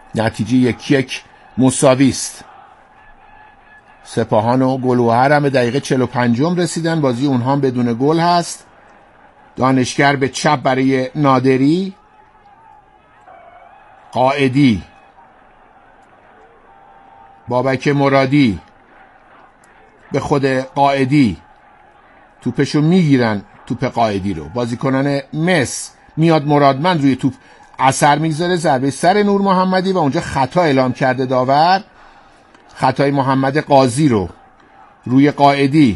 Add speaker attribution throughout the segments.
Speaker 1: نتیجه 1-1 مساوی است. سپاهان و گلوهر هم به دقیقه 45 رسیدن. بازی اونها هم بدون گل هست. دانشگر به چپ برای نادری، قائدی، بابک مرادی به خود قائدی، توپشو میگیرن، توپ قائدی رو. بازیکنان مس میاد مرادمند روی توپ اثر میگذاره، ضربه سر نور محمدی و اونجا خطا اعلام کرده داور، خطای محمد قاضی رو روی قائدی.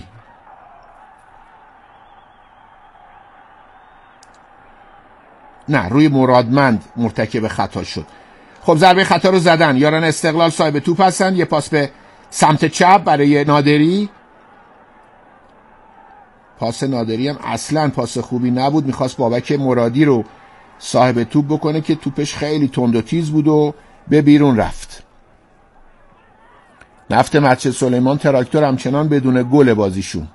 Speaker 1: نه، روی مرادمند مرتکب خطا شد. خب ضربه خطا رو زدن. یاران استقلال صاحب توپ هستن. یه پاس به سمت چپ برای نادری. پاس نادری هم اصلا پاس خوبی نبود. میخواست بابک مرادی رو صاحب توپ بکنه که توپش خیلی تند و تیز بود و به بیرون رفت. نفت مسجد سلیمان تراکتور همچنان بدون گل بازیشون.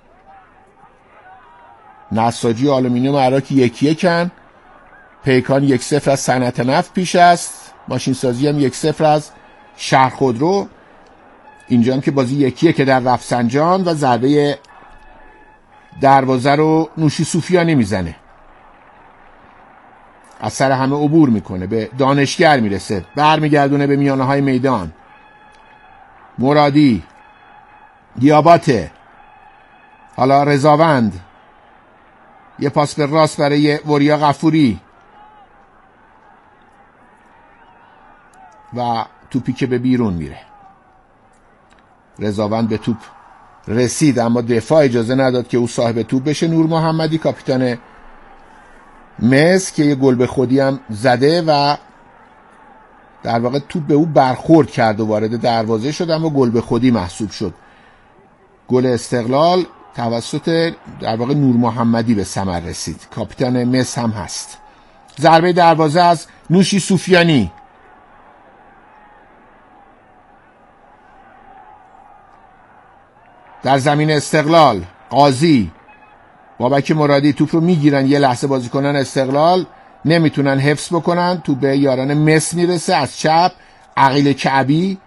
Speaker 1: نساجی و آلومینیوم عراقی 1-1. پیکان 1-0 از صنعت نفت پیش است. ماشین سازی هم 1-0 از شهر خودرو. اینجا هم که بازی 1-1 در رفسنجان و ضربه دروازه رو نوشی صوفیانی میزنه. از سر همه عبور میکنه، به دانشگر میرسه، برمیگردونه به میانه های میدان. مرادی، دیاباته، حالا رضاوند، یه پاس به راست برای وریا غفوری و توپی که به بیرون میره. رضاوند به توپ رسید اما دفاع اجازه نداد که او صاحب توپ بشه. نور محمدی کاپیتان مس که یه گل به خودی هم زده و در واقع توپ به او برخورد کرد و وارد دروازه شد اما گل به خودی محسوب شد. گل استقلال توسط در واقع نور محمدی به ثمر رسید. کاپیتان مس هم هست. ضربه دروازه از نوشی صوفیانی. در زمین استقلال قاضی، بابک مرادی توپ رو میگیرن. یه لحظه بازیکنان استقلال نمیتونن حفظ بکنن. توپ به یاران مس میرسه از چپ. عقیل کعبی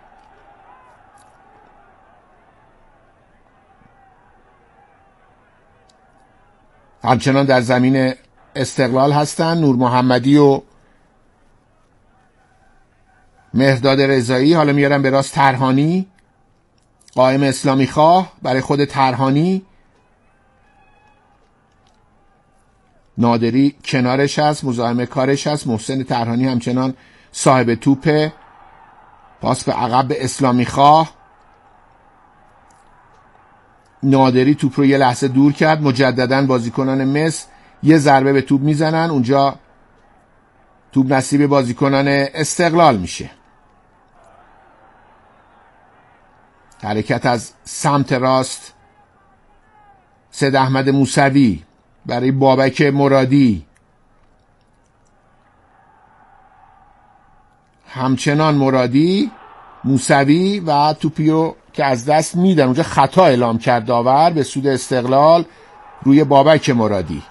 Speaker 1: همچنان در زمین استقلال هستن. نور محمدی و مهرداد رضایی. حالا میارن به راست ترهانی، قائم اسلامی خواه برای خود ترهانی. نادری کنارش هست، مزاحم کارش هست. محسن ترهانی همچنان صاحب توپه. پاس به عقب به اسلامی خواه. نادری توپ رو یه لحظه دور کرد. مجددا بازیکنان مس یه ضربه به توپ میزنن. اونجا توپ نصیب بازیکنان استقلال میشه. حرکت از سمت راست سید احمد موسوی برای بابک مرادی. همچنان مرادی، موسوی و توپیو که از دست میدن. اونجا خطا اعلام کرد داور به سود استقلال روی بابک مرادی.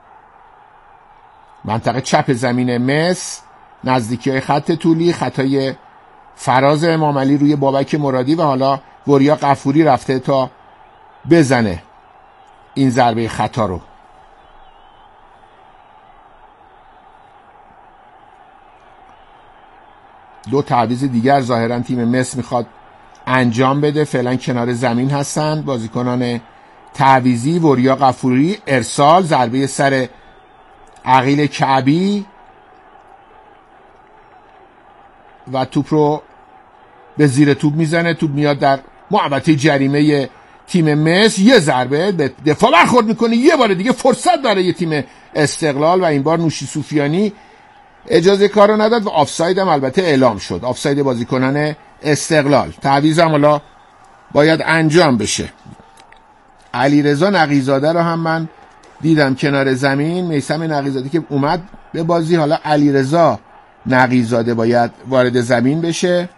Speaker 1: منطقه چپ زمین مس نزدیکی های خط طولی. خطای فراز امام علی روی بابک مرادی و حالا وریا غفوری رفته تا بزنه این ضربه خطا رو. دو تعویض دیگر ظاهرا تیم مس میخواد انجام بده. فعلا کنار زمین هستن بازیکنان تعویضی. وریا غفوری ارسال، ضربه سر عقیل کعبی و توپ رو به زیر توپ میزنه. توپ میاد در محوطه جریمه تیم مس. یه ضربه به دفاع برخورد میکنه. یه بار دیگه فرصت برای تیم استقلال و این بار نوشی صوفیانی اجازه کارو نداد و آفساید هم البته اعلام شد. آفساید بازیکنان استقلال. تعویض هم حالا باید انجام بشه. علیرضا نقیزاده رو هم من دیدم کنار زمین. میثم نقیزاده که اومد به بازی، حالا علیرضا نقیزاده باید وارد زمین بشه.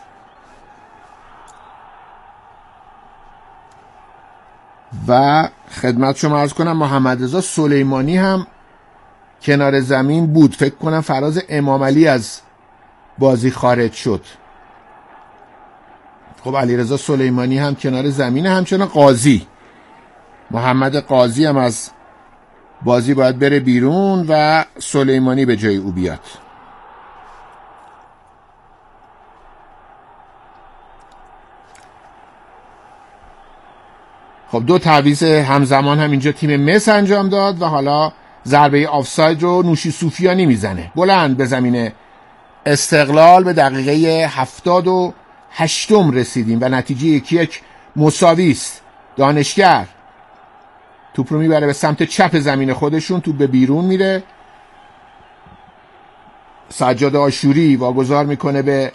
Speaker 1: و خدمت شما عرض کنم محمد رضا سلیمانی هم کنار زمین بود. فکر کنم فراز امام علی از بازی خارج شد. خب علیرضا سلیمانی هم کنار زمین، همچنان قاضی محمد قاضی هم از بازی باید بره بیرون و سلیمانی به جای او بیاد. خب دو تعویض همزمان هم اینجا تیم مس انجام داد و حالا ضربه آفساید رو نوشی سوفیانی میزنه. بلند به زمین استقلال به دقیقه 78 رسیدیم و نتیجه 1-1 مساوی است. دانشگر توپ رو میبره به سمت چپ زمین خودشون، توپ به بیرون میره. سجاد آشوری واگذار میکنه به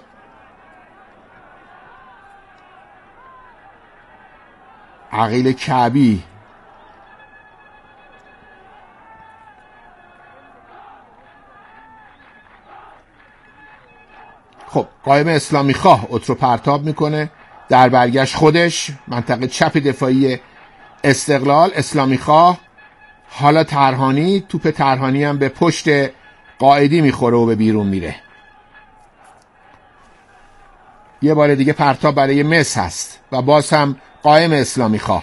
Speaker 1: عقیل کعبی. خب قائم اسلامی خواه اترو پرتاب میکنه در برگشت خودش منطقه چپ دفاعی استقلال. اسلامی خواه حالا ترهانی، توپ ترهانی هم به پشت قائدی میخوره و به بیرون میره. یه بار دیگه پرتاب برای مس هست و باز هم قائم اسلامی خواه.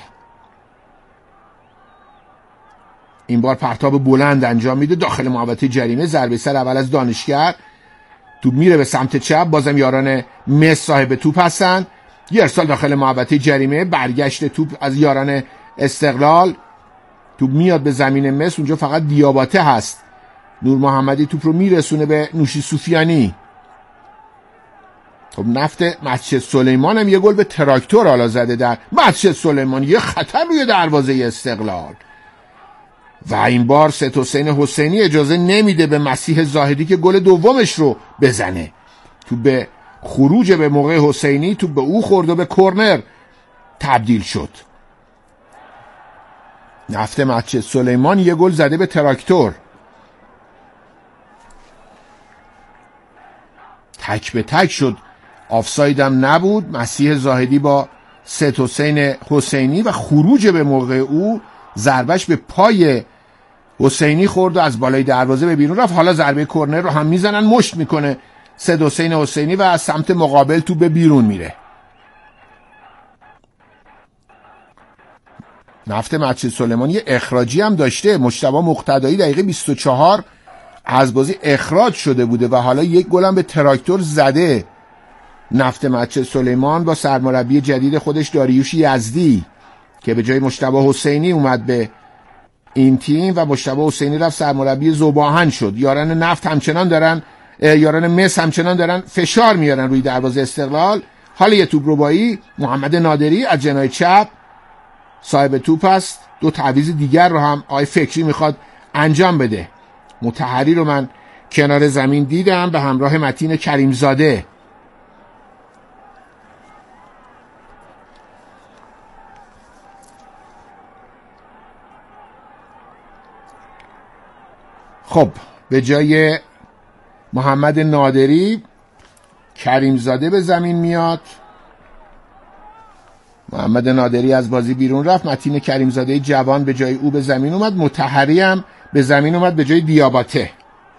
Speaker 1: این بار پرتاب بلند انجام میده داخل محوطه جریمه. ضربه سر اول از دانشگر، توپ میره به سمت چپ، بازم یاران مس صاحب توپ هستن. یه ارسال داخل محوطه جریمه، برگشت توپ از یاران استقلال، توپ میاد به زمین مس. اونجا فقط دیاباته هست. نور محمدی توپ رو میرسونه به نوشی سوفیانی. خب نفت مسجد سلیمان هم یه گل به تراکتور حالا زده در مسجد سلیمان. یه خطر روی دروازه استقلال و این بار سید حسین حسینی اجازه نمیده به مسیح زاهدی که گل دومش رو بزنه. تو به خروج به موقع حسینی، تو به او خورد و به کرنر تبدیل شد. نفت مسجد سلیمان یه گل زده به تراکتور. تک به تک شد، آفساید هم نبود. مسیح زاهدی با سید حسین حسینی و خروج به موقع او، ضربش به پای حسینی خورد و از بالای دروازه به بیرون رفت. حالا ضربه کرنر رو هم میزنن، مشت میکنه سید حسین حسینی و از سمت مقابل تو به بیرون میره. نفت مسجد سلیمان یه اخراجی هم داشته. مجتبی مقتدایی دقیقه 24 از بازی اخراج شده بوده و حالا یک گل هم به تراکتور زده. نفت مسجد سلیمان با سرمربی جدید خودش داریوش یزدی که به جای مجتبی حسینی اومد به این تیم و مجتبی حسینی رفت سرمربی ذوب‌آهن شد. یاران نفت همچنان دارن، یاران مس همچنان دارن فشار میارن روی دروازه استقلال. حالا یه توپ ربایی، محمد نادری از جناح چپ صاحب توپ است. دو تعویض دیگر رو هم آقای فکری میخواد انجام بده. مطهری رو من کنار زمین دیدم به همراه متین کریمزاده. خب به جای محمد نادری کریمزاده به زمین میاد. محمد نادری از بازی بیرون رفت. متین کریمزاده جوان به جای او به زمین اومد. مطهری هم به زمین اومد به جای دیاباته.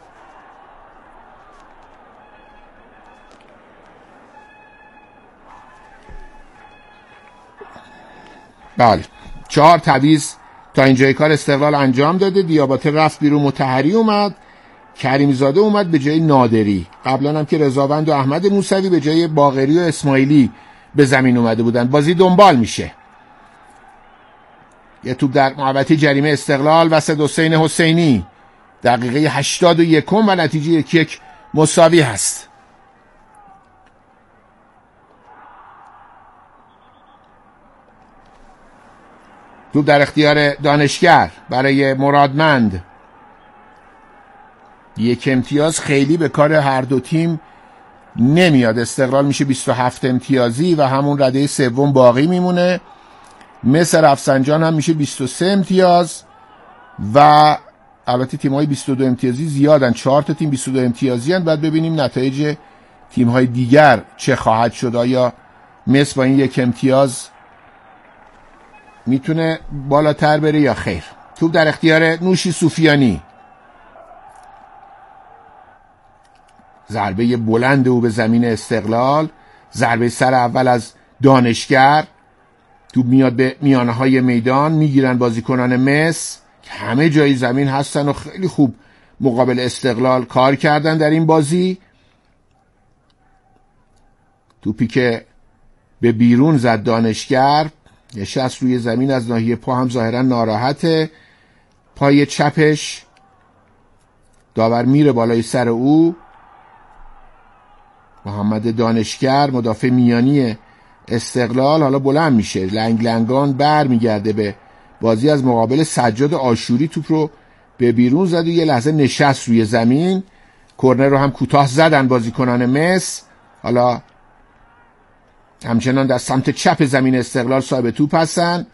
Speaker 1: بله 4 تعویض تا اینجای کار استقلال انجام داده. دیاباته رفت بیرون، مطهری اومد، کریمزاده اومد به جای نادری. قبلا هم که رضاوند و احمد موسوی به جای باقری و اسماعیلی به زمین اومده بودن. بازی دنبال میشه. یه توپ در محوطه جریمه استقلال و سید حسین حسینی دقیقه 81 و نتیجه 1-1 مساوی هست. توپ در اختیار دانشگر برای مرادمند. 1 امتیاز خیلی به کار هر دو تیم نمیاد. استقلال میشه 27 امتیازی و همون رده سوم باقی میمونه. مصر رفسنجان هم میشه 23 امتیاز و البته تیم‌های 22 امتیازی زیادن. 4 تا تیم 22 امتیازی هستند. بعد ببینیم نتایج تیم‌های دیگر چه خواهد شد. آیا مصر با این 1 امتیاز میتونه بالاتر بره یا خیر. توپ در اختیار نوشی سوفیانی. ضربه بلند او به زمین استقلال، ضربه سر اول از دانشگر. توپ میاد به میانه های میدان، میگیرن بازیکنان مس که همه جای زمین هستن و خیلی خوب مقابل استقلال کار کردن در این بازی. توپی که به بیرون زد دانشگر، نشست روی زمین، از ناحیه پا هم ظاهرا ناراحته. پای چپش داور میره بالای سر او. محمد دانشگر مدافع میانی استقلال حالا بلند میشه، لنگ لنگان بر میگرده به بازی از مقابل سجاد آشوری. توپ رو به بیرون زد و یه لحظه نشست روی زمین. کرنر رو هم کوتاه زدن بازیکنان مس. حالا همچنان در سمت چپ زمین استقلال صاحب توپ هستن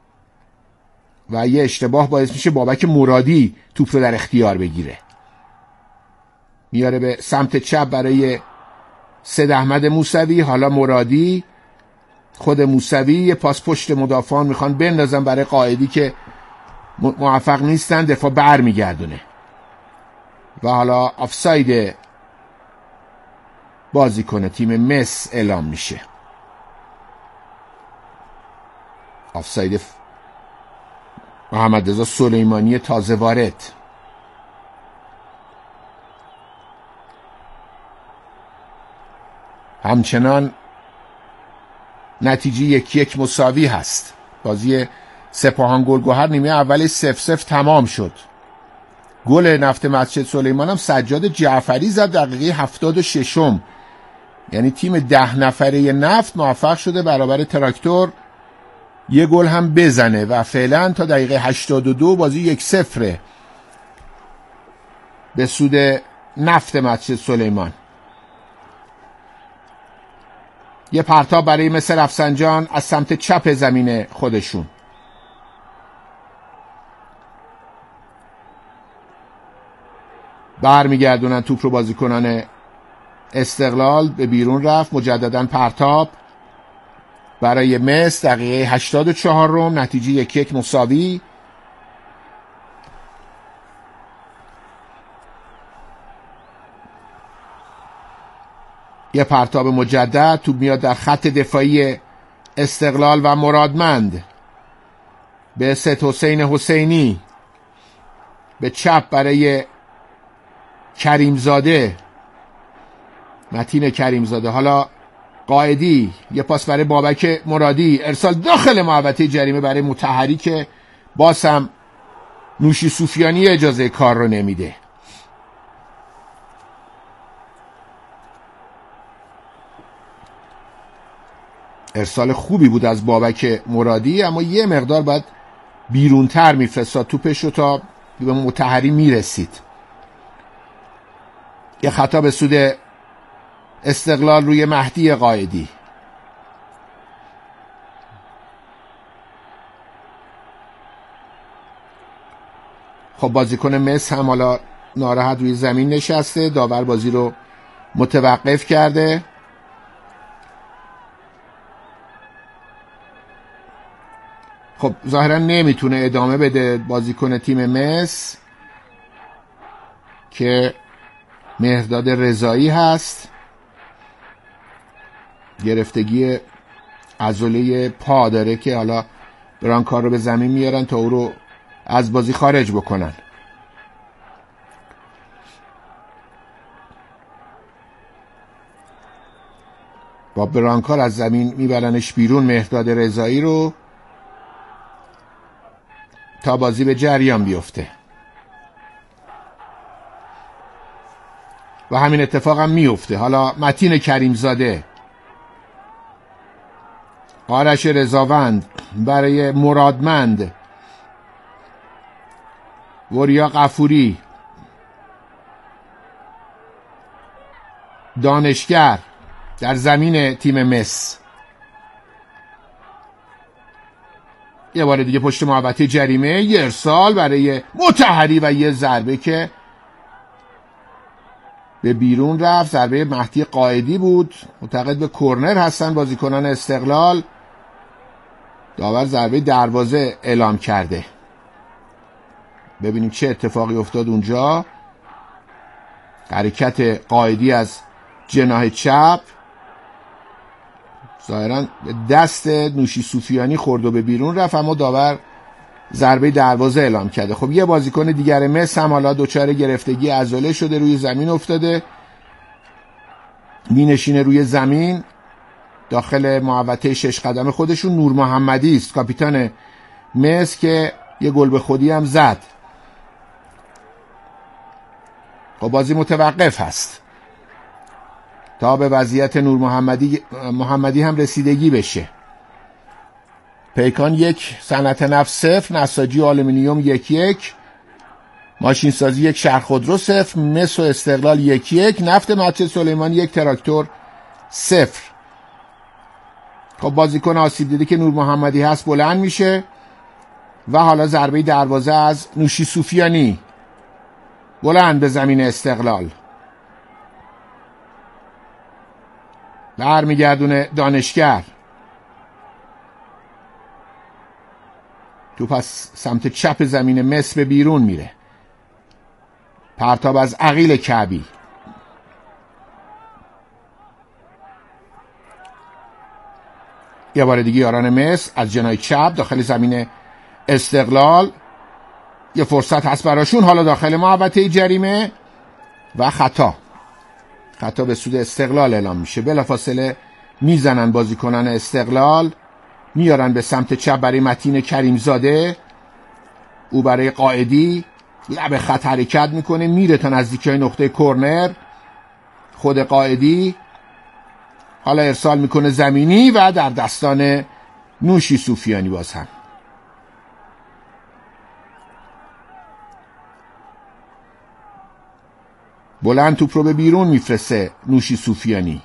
Speaker 1: و یه اشتباه باعث میشه بابک مرادی توپ رو در اختیار بگیره. میاره به سمت چپ برای سید احمد موسوی. حالا مرادی، خود موسوی، یه پاس پشت مدافعان میخوان بندازن برای قائدی که موفق نیستن، دفاع بر میگردونه و حالا آفساید بازیکن تیم مس اعلام میشه. آفساید محمد رضا سلیمانی تازه وارد. همچنان نتیجه 1-1 مساوی هست. بازی سپاهان گلگهر نیمه اول 0-0 تمام شد. گل نفت مسجد سلیمان هم سجاد جعفری زد دقیقه 76م. یعنی تیم 10 نفره نفت موفق شده برابر تراکتور یه گل هم بزنه و فعلا تا دقیقه 82 بازی 1-0 به سود نفت مسجد سلیمان. یه پرتاب برای مصر رفسنجان از سمت چپ زمین خودشون. برمیگردونن توپ رو بازیکنان استقلال، به بیرون رفت. مجددا پرتاب برای مصر دقیقه 84 نتیجه 1-1 مساوی. یه پرتاب مجدد، توپ میاد در خط دفاعی استقلال و مرادمند به سید حسین حسینی، به چپ برای کریمزاده، متین کریمزاده. حالا قائدی، یه پاس برای بابک مرادی، ارسال داخل محوطه جریمه برای مطهری که باز هم نوشی سوفیانی اجازه کار رو نمیده. ارسال خوبی بود از بابک مرادی، اما یه مقدار باید بیرونتر میفرستاد توپش رو تا به مطهری میرسید. یه خطا به سود استقلال روی مهدی قائدی. خب بازیکن مس هم حالا ناراحت روی زمین نشسته. داور بازی رو متوقف کرده. خب ظاهرا نمیتونه ادامه بده بازیکن تیم مس که مهرداد رضایی هست. گرفتگی عضله پا داره که حالا برانکار رو به زمین میارن تا او رو از بازی خارج بکنن. با برانکار از زمین میبرنش بیرون مهرداد رضایی رو تا بازی به جریان بیفته و همین اتفاق هم میفته. حالا متین کریمزاده، آرش رضاوند برای مرادمند، وریا غفوری، دانشگر در زمین تیم مس. یه بار دیگه پشت محوطه جریمه، یه ارسال برای مطهری و یه ضربه که به بیرون رفت. ضربه مهدی قائدی بود. معتقد به کرنر هستن بازیکنان استقلال. داور ضربه دروازه اعلام کرده. ببینیم چه اتفاقی افتاد اونجا. حرکت قائدی از جناح چپ ظاهراً دست نوشی سوفیانی خورد و به بیرون رفت، اما داور ضربه دروازه اعلام کرده. خب یه بازیکن دیگر مس هم حالا دچار گرفتگی عضله شده، روی زمین افتاده، مینشینه روی زمین داخل محوطه 6 قدم خودشون. نور محمدی است کاپیتان مس که یه گل به خودی هم زد. خب بازی متوقف هست تا به وضعیت نور محمدی هم رسیدگی بشه. پیکان 1، صنعت نفت 0، نساجی آلومینیوم 1-1، ماشین سازی 1، شهر خودرو 0، مس و استقلال 1-1، نفت مسجد سلیمان 1، تراکتور 0. خب بازیکن آسیب دیده که نور محمدی هست بلند میشه و حالا ضربه دروازه از نوشی سوفیانی بلند به زمین استقلال. برمیگردونه دانشگر. توپ از سمت چپ زمین مس به بیرون میره. پرتاب از عقیل کعبی. یه بار دیگه یاران مس از جناح چپ داخل زمین استقلال. یه فرصت هست براشون، حالا داخل محوطه جریمه و خطا به سود استقلال اعلام میشه. بلافاصله میزنن بازیکنان استقلال، میارن به سمت چپ برای متین کریمزاده، او برای قائدی لب خط حرکت میکنه، میره تا نزدیکی نقطه کرنر. خود قائدی حالا ارسال میکنه زمینی و در دستان نوشی سوفیانی باز هم. بلند توپ رو به بیرون میفرسته نوشی سوفیانی.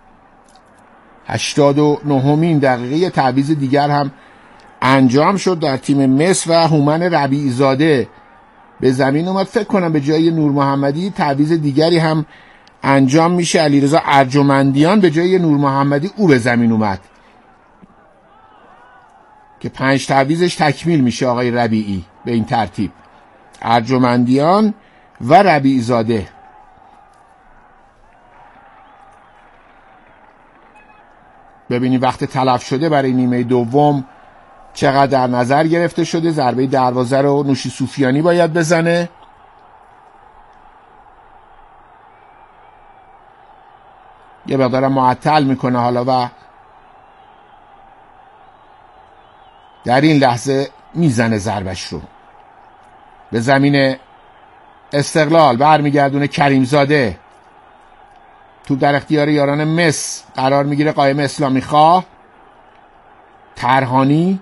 Speaker 1: 89مین دقیقه تعویض دیگر هم انجام شد در تیم مس و هومن ربیعی زاده به زمین اومد. فکر کنم به جای نور محمدی تعویض دیگری هم انجام میشه. علیرضا ارجمندیان به جای نور محمدی او به زمین اومد که 5 تعویضش تکمیل میشه. آقای ربیعی به این ترتیب ارجمندیان و ربیعی زاده. ببینید وقت تلف شده برای نیمه دوم چقدر در نظر گرفته شده. ضربه دروازه رو نوشی سوفیانی باید بزنه. یه مقدار معطل میکنه حالا و در این لحظه میزنه ضربش رو به زمین استقلال. برمیگردونه کریمزاده. توپ در اختیار یاران مس قرار میگیره. قائم اسلامی خواه، ترهانی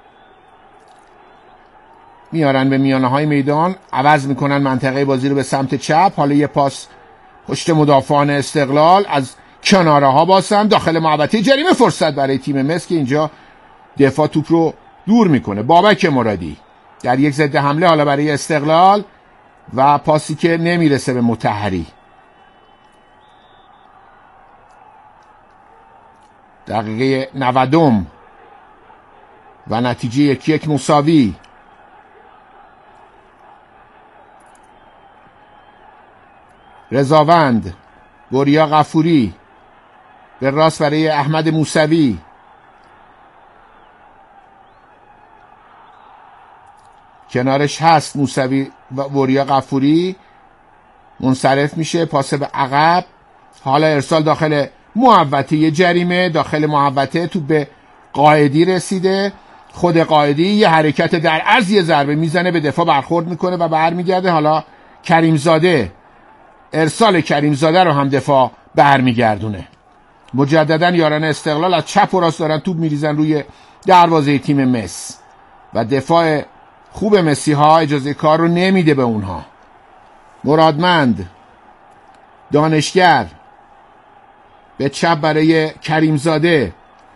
Speaker 1: میارن به میانه های میدان، عوض میکنن منطقه بازی رو به سمت چپ. حالا یه پاس پشت مدافعان استقلال از کناره ها باسم داخل محوطه جریمه. فرصت برای تیم مس که اینجا دفاع توپ رو دور میکنه. بابک مرادی در یک ضد حمله حالا برای استقلال و پاسی که نمیرسه به مطهری. دقیقه 90 و نتیجه 1-1 مساوی. رضاوند، وریا غفوری به راست برای احمد موسوی. کنارش هست موسوی و وریا غفوری. منصرف میشه، پاس به عقب. حالا ارسال داخل محوطه جریمه. داخل محوطه تو به قائدی رسیده. خود قائدی یه حرکت در عرض یه ضربه میزنه، به دفاع برخورد میکنه و برمیگرده. حالا کریمزاده، ارسال کریمزاده رو هم دفاع برمیگردونه. مجددا یاران استقلال از چپ و راست دارن توپ میریزن روی دروازه تیم مس و دفاع خوب مسی ها اجازه کار رو نمیده به اونها. مرادمند، دانشگر به چپ برای کریمزاده.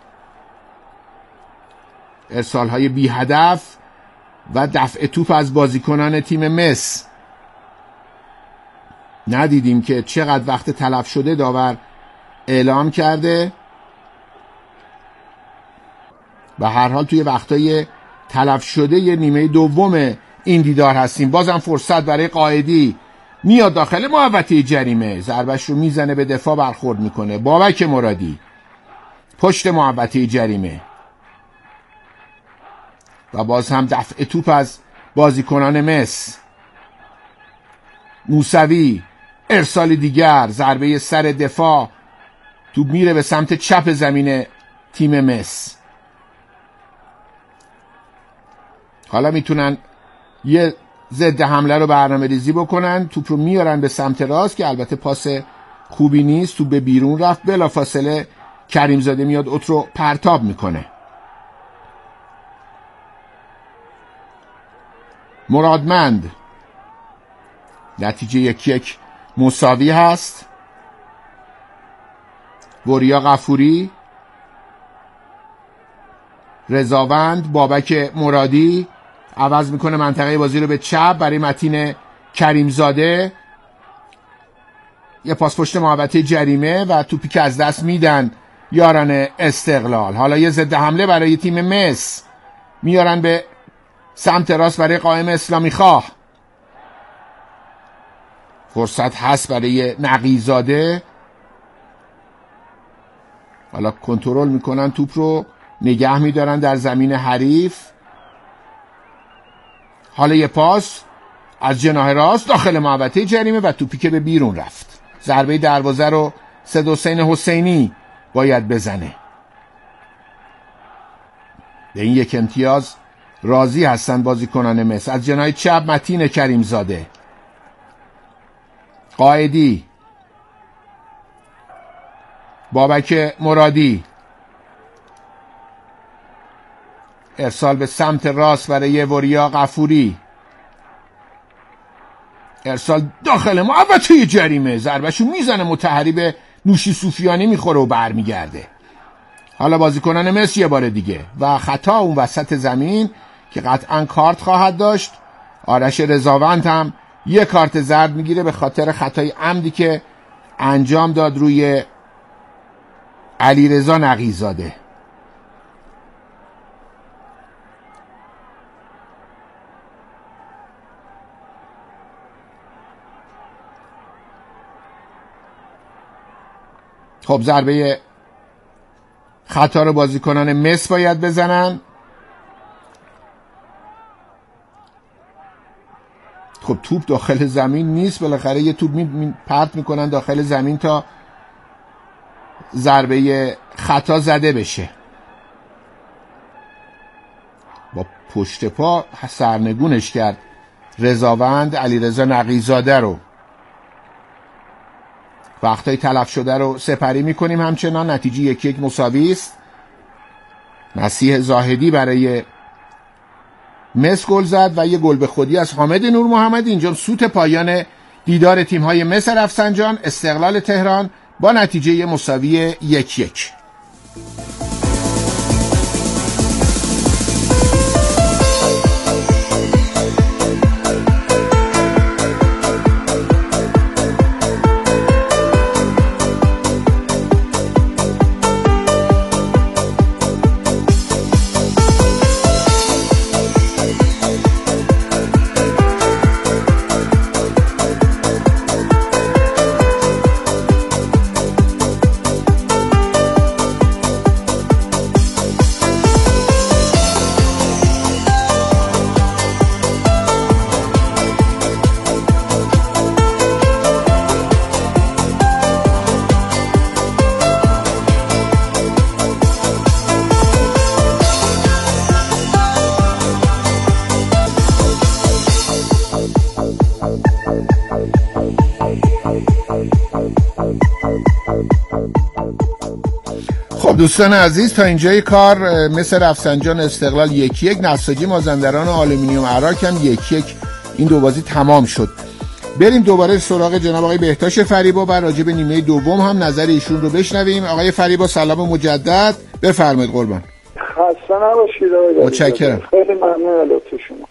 Speaker 1: ارسال های بی هدف و دفع توپ از بازیکنان تیم مس. ندیدیم که چقدر وقت تلف شده داور اعلام کرده. و هر حال توی وقتای تلف شده یه نیمه دوم این دیدار هستیم. بازم فرصت برای قائدی، میاد داخل محوطه جریمه، ضربش رو میزنه، به دفاع برخورد میکنه. بابک مرادی پشت محوطه جریمه و باز هم دفع توپ از بازیکنان مس. موسوی ارسال دیگر، ضربه سر دفاع، توپ میره به سمت چپ زمین تیم مس. حالا میتونن یه ضد حمله رو برنامه ریزی بکنن، توپ رو میارن به سمت راست که البته پاس خوبی نیست، توپ به بیرون رفت. بلافاصله کریمزاده میاد اوت رو پرتاب میکنه. مرادمند، نتیجه 1-1 مساوی هست. وریا غفوری، رضاوند، بابک مرادی عوض میکنه منطقه بازی رو به چپ برای متین کریمزاده. یه پاس پشت محوطه جریمه و توپی که از دست میدن یاران استقلال. حالا یه ضد حمله برای تیم مس، میارن به سمت راست برای قائم اسلامی خواه. فرصت هست برای نقیزاده، حالا کنترل میکنن توپ رو، نگه میدارن در زمین حریف. حالا یه پاس از جناح راست داخل محوطه جریمه و توپی که به بیرون رفت. ضربه دروازه رو سیدحسین حسینی باید بزنه. به این یک امتیاز راضی هستن بازیکنان مس. از جناح چپ متین کریمزاده، قائدی، بابک مرادی، ارسال به سمت راست برای وریا غفوری، ارسال داخل محوطه جریمه، ضربهشو میزنه، متحری به نوشی صوفیانی میخوره و برمیگرده. حالا بازیکنان مس یه بار دیگه و خطا اون وسط زمین که قطعا کارت خواهد داشت. آرش رضاوند هم یه کارت زرد میگیره به خاطر خطای عمدی که انجام داد روی علیرضا نقیزاده. خب ضربه خطا رو بازیکنان مس باید بزنن. خب توپ داخل زمین نیست، بالاخره یه توپ پرت میکنن داخل زمین تا ضربه خطا زده بشه. با پشت پا سرنگونش کرد رضاوند علیرضا نقیزاده رو. وقتای تلف شده رو سپری میکنیم همچنان. نتیجه 1-1 مساوی است. مسیح زاهدی برای مس گل زد و یه گل به خودی از حامد نور محمدی. اینجا سوت پایان دیدار تیم‌های مس رفسنجان استقلال تهران با نتیجه مساوی 1-1. دوستان عزیز تا اینجای کار مثل رفسنجان استقلال 1-1، نساجی مازندران و آلومینیوم عراق هم 1-1 این دو بازی تمام شد. بریم دوباره سراغ جناب آقای بهتاش فریبا و راجع به نیمه دوم هم نظر ایشون رو بشنویم. آقای فریبا سلام مجدد، بفرمایید قربان.
Speaker 2: خسته نباشید آقای.
Speaker 1: متشکرم.
Speaker 2: خیلی ممنون از لطف شما.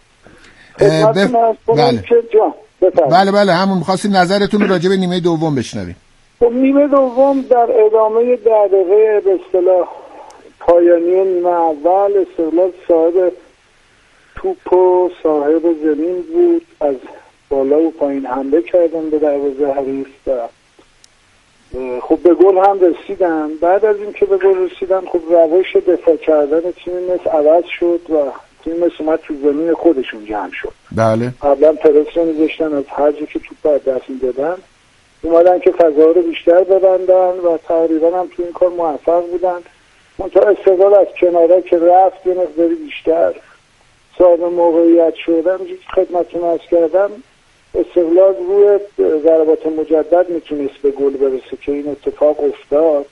Speaker 1: بله همون می‌خواستیم نظرتون رو راجع به نیمه دوم بشنویم.
Speaker 2: خب نیمه دوم در ادامه دقیقه به اصطلاح پایانی نیمه اول استقلال صاحب توپ و صاحب زمین بود، از بالا و پایین حمله کردن به دروازه حریف و خب به گل هم رسیدن. بعد از اینکه به گل رسیدن خب روش دفاع کردن تیم مس عوض شد و تیم مس اومد تو زمین خودشون جمع شد.
Speaker 1: بله.
Speaker 2: قبلا پرس رو می‌ذاشتن، از هر جا که توپ از دست می‌دادن اومدن که فضا رو بیشتر ببندن و تقریبا هم تو این کار موفق بودن. منتها استقلال از کناره که رفت یه مقداری بیشتر صاحب موقعیت شدن. خدمتتون عرض کردم استقلال روی ضربات مجدد میتونست به گل برسه که این اتفاق افتاد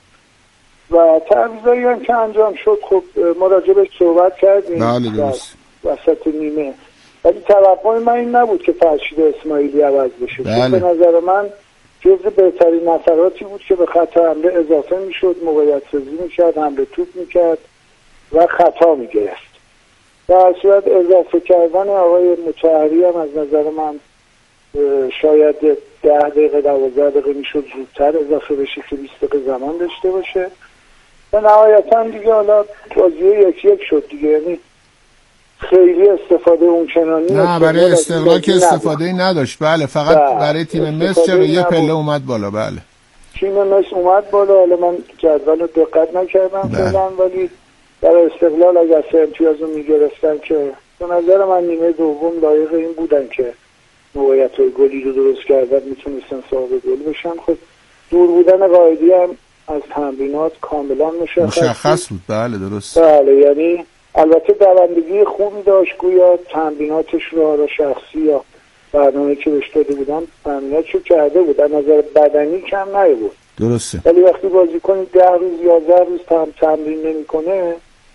Speaker 2: و تعویضایی هم که انجام شد خب ما راجبش صحبت کردیم.
Speaker 1: بله درست.
Speaker 2: وسط نیمه، ولی توقع من این نبود که فرشید اسماعیلی عوض بشه.
Speaker 1: بله.
Speaker 2: به نظر من جزو بهترین نفراتی بود که به خط حمله اضافه میشد، موقعیت سازی میکرد، حمله توپ میکرد و خطا میگرفت. در صورت اضافه کردن آقای مطهری هم از نظر من شاید 10 دقیقه 12 دقیقه میشد زودتر اضافه بشه که 20 دقیقه زمان داشته باشه و نهایتا دیگه حالا بازی 1-1 شد دیگه. یعنی خیلی استفاده اونچنانی
Speaker 1: نه برای استقلال که استفاده نداشت. بله فقط برای تیم مس چرا یه پله اومد بالا. بله
Speaker 2: تیم مس اومد بالا. حالا من جدول رو دقت نکردم فعلا، ولی برای استقلال اگر 3 امتیاز رو میگرفتن که به نظر من نیمه دوم لایق این بودن که موقعیت‌های گلی رو درست کردن، میتونستن صاحب گل بشن. خب دور بودن قائدی هم از تمرینات کاملا مشخص
Speaker 1: بود. بله درست.
Speaker 2: بله یعنی البته دوندگی خوبی داشت، گویا تمریناتش رو شخصی یا برنامه که بهش داده بودن تمریناتشو کرده بود، از نظر بدنی کم نیبود.
Speaker 1: درسته.
Speaker 2: ولی وقتی بازیکن 10 روز 11 روز تمرین نمی‌کنه،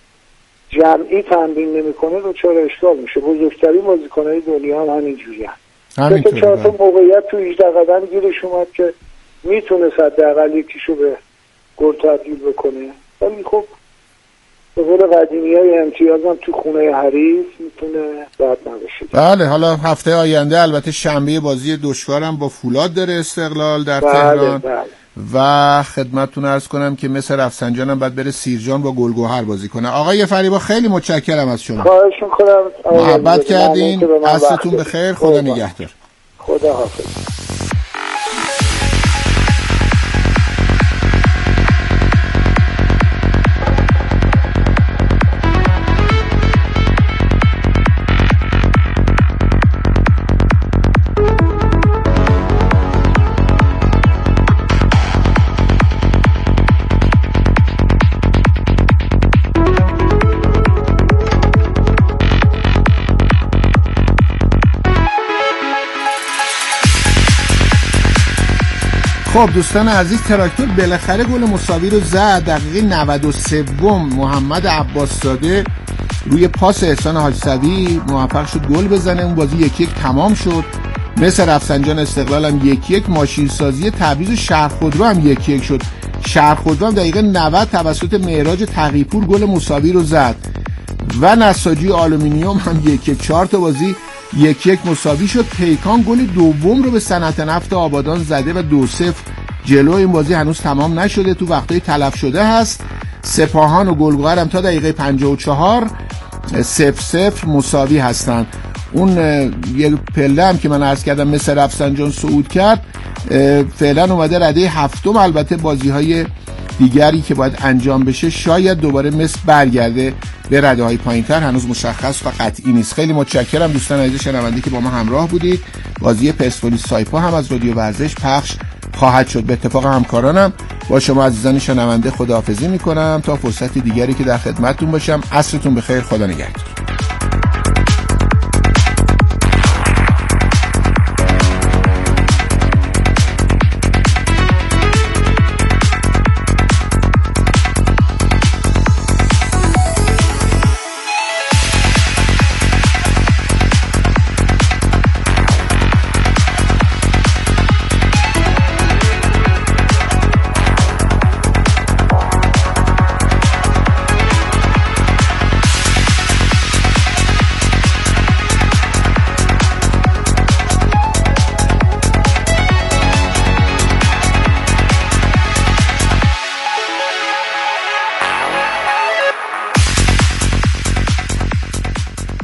Speaker 2: جمعی تمرین نمی‌کنه، دچار اشکال میشه. بزرگترین بازیکن‌های دنیا هم همینجوریه.
Speaker 1: همینطوره.
Speaker 2: 4 تا موقعیت تو 18 قدم گیرش اومد که میتونه حداقل یکیشو به گل تبدیل بکنه، ولی خب به قول قدیمی‌های امتیازم تو خونه حریف میتونه بد نباشه.
Speaker 1: بله حالا هفته آینده البته شنبه بازی دشوارم با فولاد داره استقلال در تهران.
Speaker 2: بله.
Speaker 1: و خدمتتون عرض کنم که مثل رفسنجان هم باید بره سیرجان با گلگوهر بازی کنه. آقای فریبا خیلی متشکرم از شما.
Speaker 2: خواهش می‌کنم.
Speaker 1: محبت کردین. عصرتون بخیر. خدا نگهدار.
Speaker 2: خدا حافظ.
Speaker 1: خب دوستان عزیز، تراکتور بالاخره گل مساوی رو زد. دقیقه 93 محمد عباسزاده روی پاس احسان حاجصوی موفق شد گل بزنه. اون بازی 1-1 تمام شد. مثل رفسنجان استقلال هم 1-1. ماشین سازی تبریز و شهرخودرو هم 1-1 شد. شهرخودرو هم دقیقه 90 توسط معراج تقی‌پور گل مساوی رو زد و نساجی آلومینیوم هم 1-1. 4 تا بازی 1-1 مساوی شد. پیکان گل دوم رو به صنعت نفت آبادان زده و 2-0 جلو. این بازی هنوز تمام نشده، تو وقتای تلف شده هست. سپاهان و گلگوهر هم تا دقیقه 54 0-0 مساوی هستن. اون یه پله هم که من عرض کردم مثل رفسنجان صعود کرد فعلا اومده رده هفتم. البته بازی‌های دیگری که باید انجام بشه شاید دوباره مثل برگرده به رده‌های پایین‌تر، هنوز مشخص و قطعی نیست. خیلی متشکرم دوستان عزیز شنونده که با ما همراه بودید. بازی پرسپولیس سایپا هم از رادیو ورزش پخش خواهد شد. به اتفاق همکارانم با شما عزیزان شنونده خداحافظی می‌کنم تا فرصت دیگری که در خدمتتون باشم. عصرتون بخیر. خدا نگهدار.